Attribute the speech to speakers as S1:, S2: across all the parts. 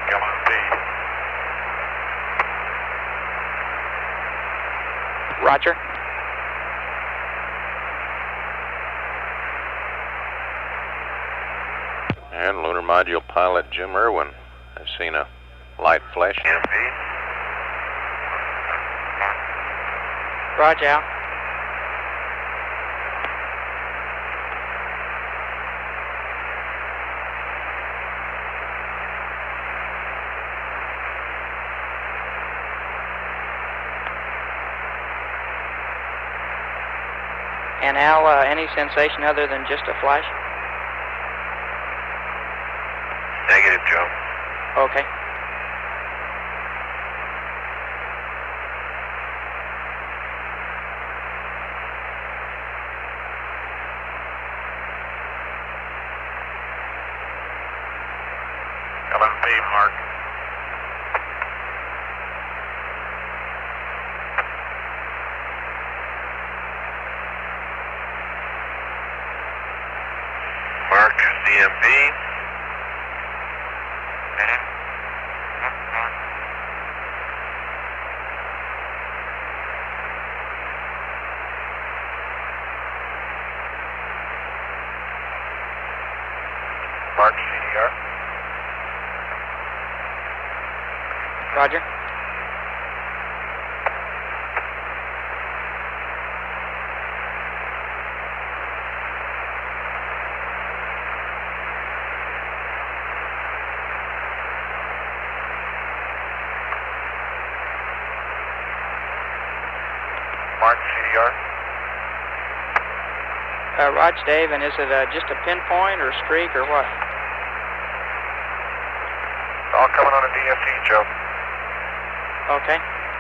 S1: LMP.
S2: Roger.
S3: And Lunar Module pilot Jim Irwin. I've seen a light flash.
S1: LMP.
S2: Roger, Al. And Al, any sensation other than just a flash?
S1: Negative, Joe.
S2: Okay.
S1: LMP, Mark. Mark, CMP. Mark, CDR.
S2: Roger.
S1: Mark, CDR.
S2: Rog, Dave, and is it just a pinpoint or streak or what?
S1: All coming on a DFE, Joe.
S2: Okay.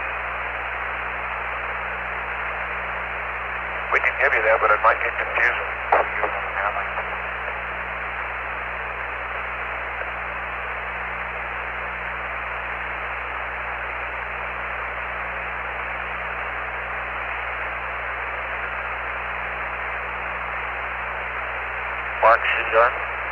S1: We can give you that, but it might get confusing. Mark, CDR.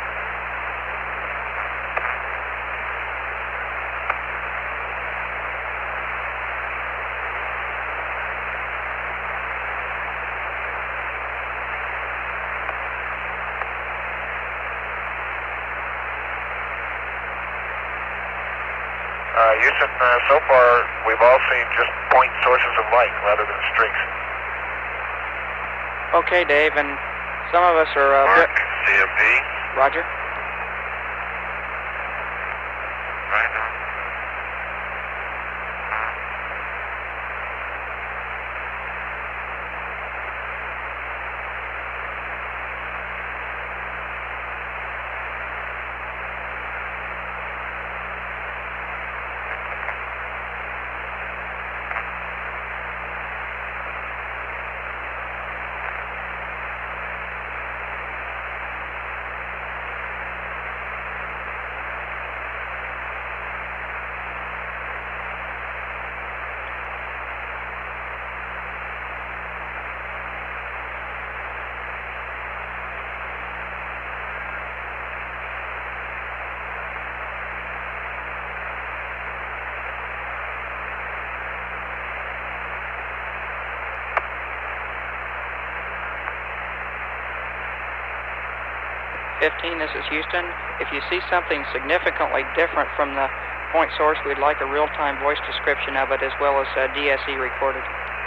S1: Houston, so far we've all seen just point sources of light rather than streaks.
S2: Okay, Dave, and some of us are...
S1: Mark, CMP.
S2: Roger.
S1: Right now.
S2: This is Houston. If you see something significantly different from the point source, we'd like a real-time voice description of it as well as DSE recorded.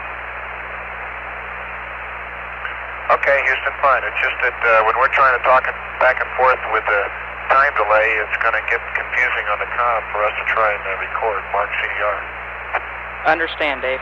S1: Okay, Houston, fine. It's just that when we're trying to talk back and forth with the time delay, it's going to get confusing on the comm for us to try and record. Mark, CDR.
S2: Understand, Dave.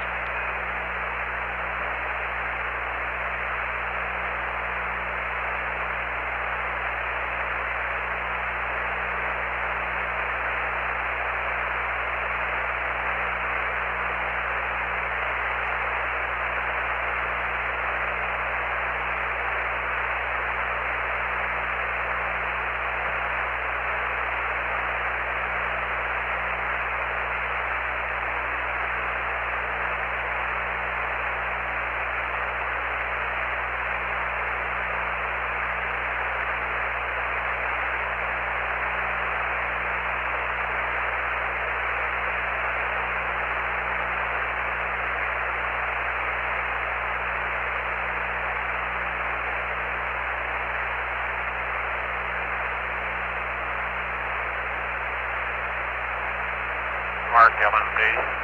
S1: Mark, LMP.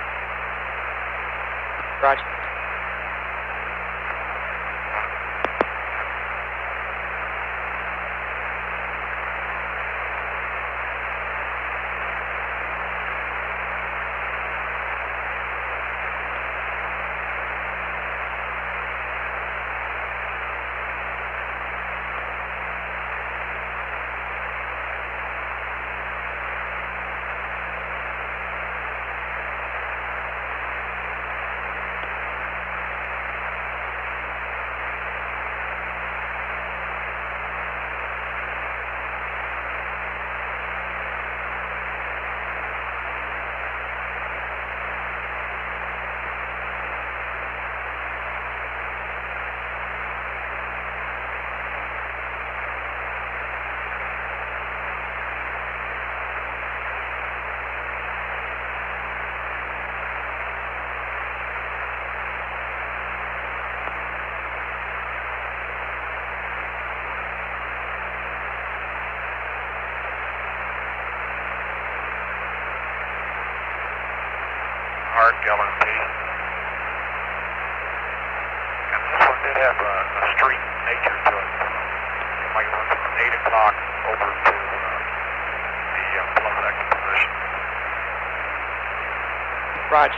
S2: Roger.
S1: Mark, LMP. And this one did have a street nature to it. You might run from 8 o'clock over to the plus exit position.
S2: Roger.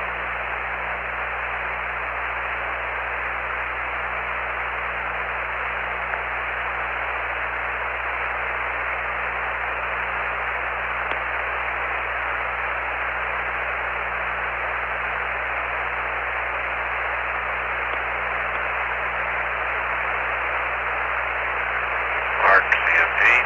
S1: Mark, CFD.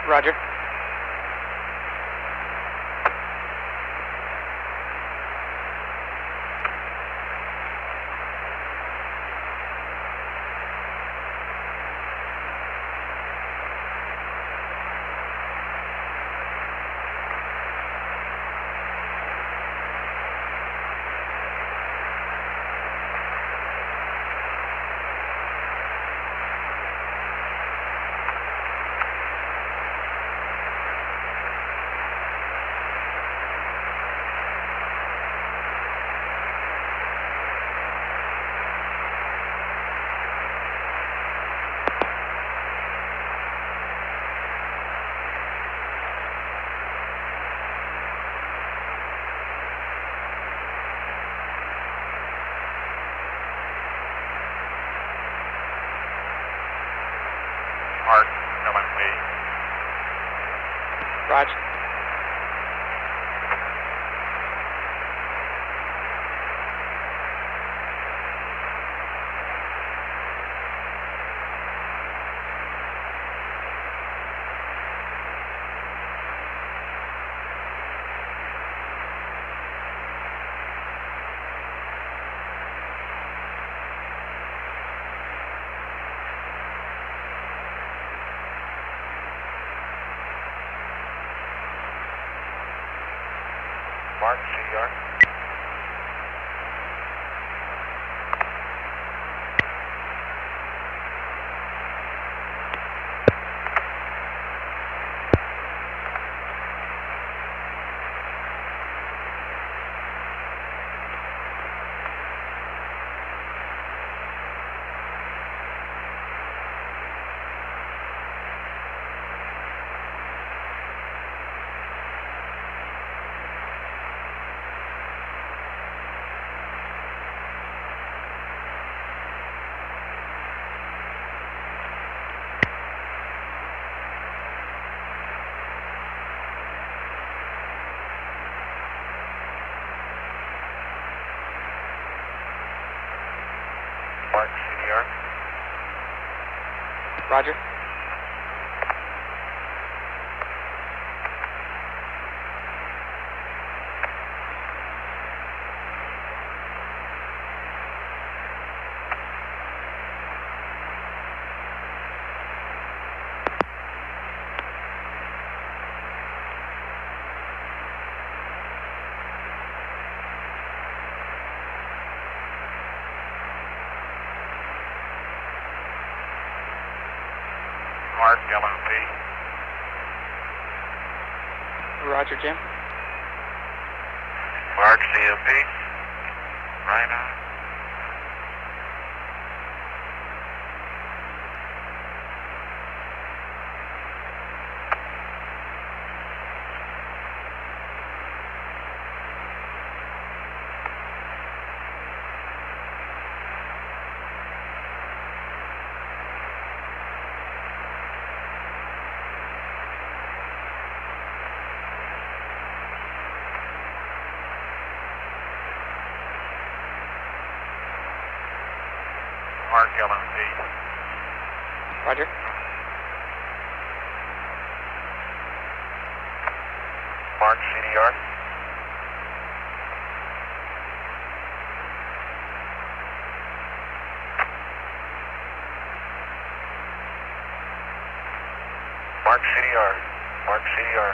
S2: Roger.
S1: Mark, LMP.
S2: Roger.
S1: Mark, CDR. Mark, CDR.
S2: Roger.
S1: Mark, LMP.
S2: Roger, Jim.
S1: Mark, CMP. Right on. Mark, LMP.
S2: Roger.
S1: Mark, CDR. Mark, CDR. Mark, CDR.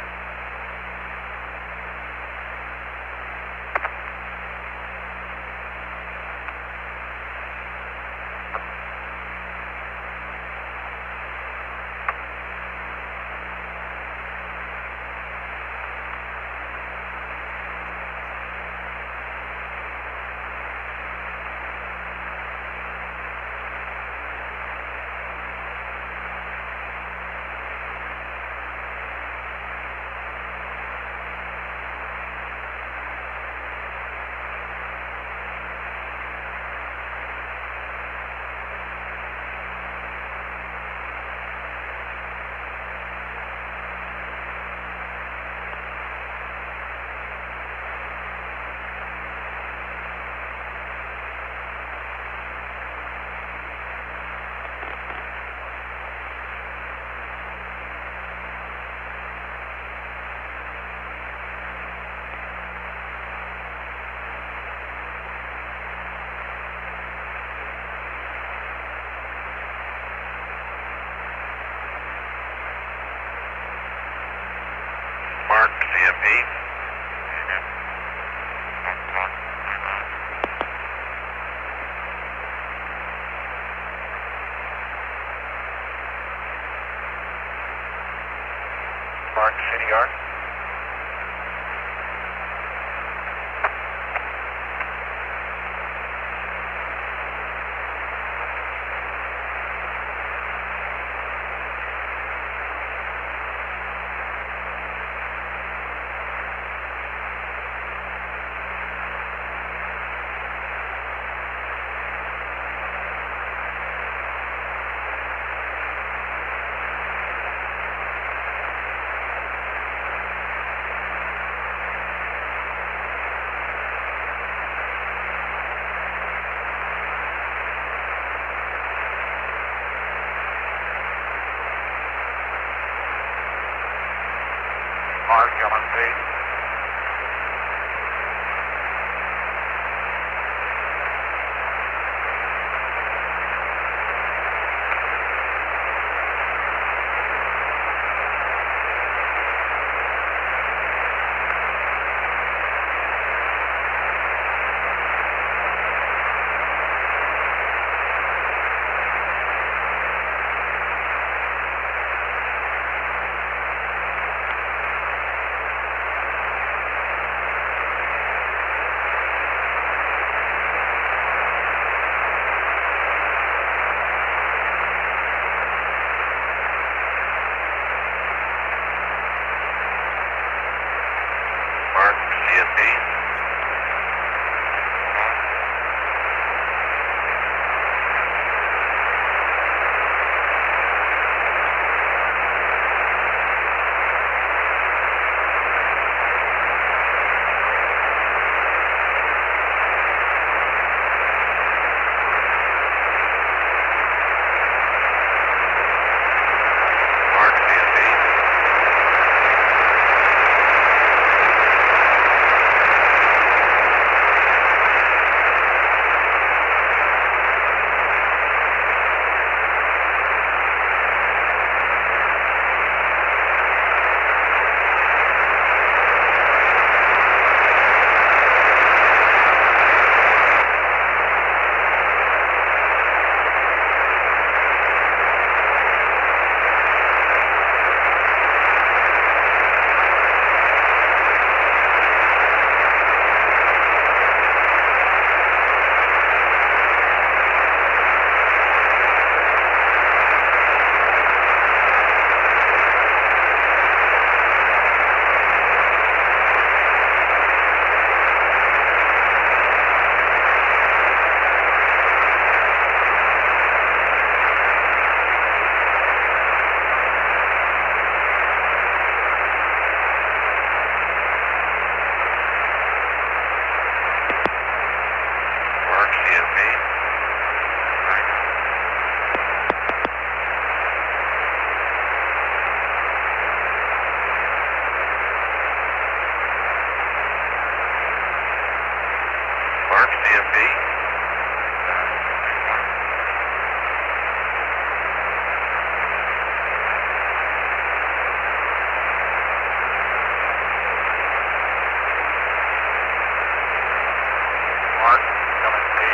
S1: Mark CMB. Mark, coming B.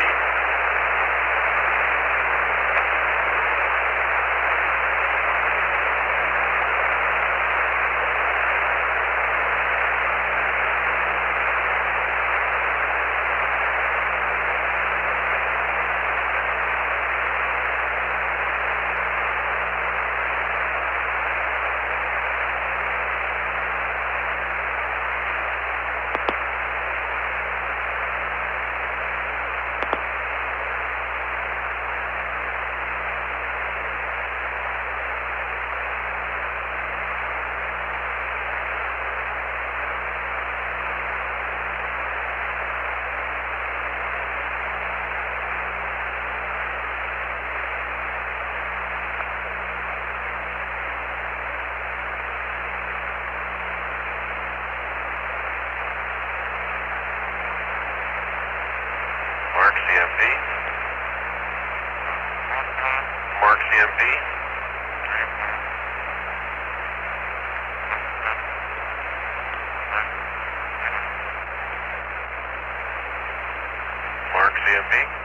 S1: Mark CMB. Mark CMB. Mark CMB.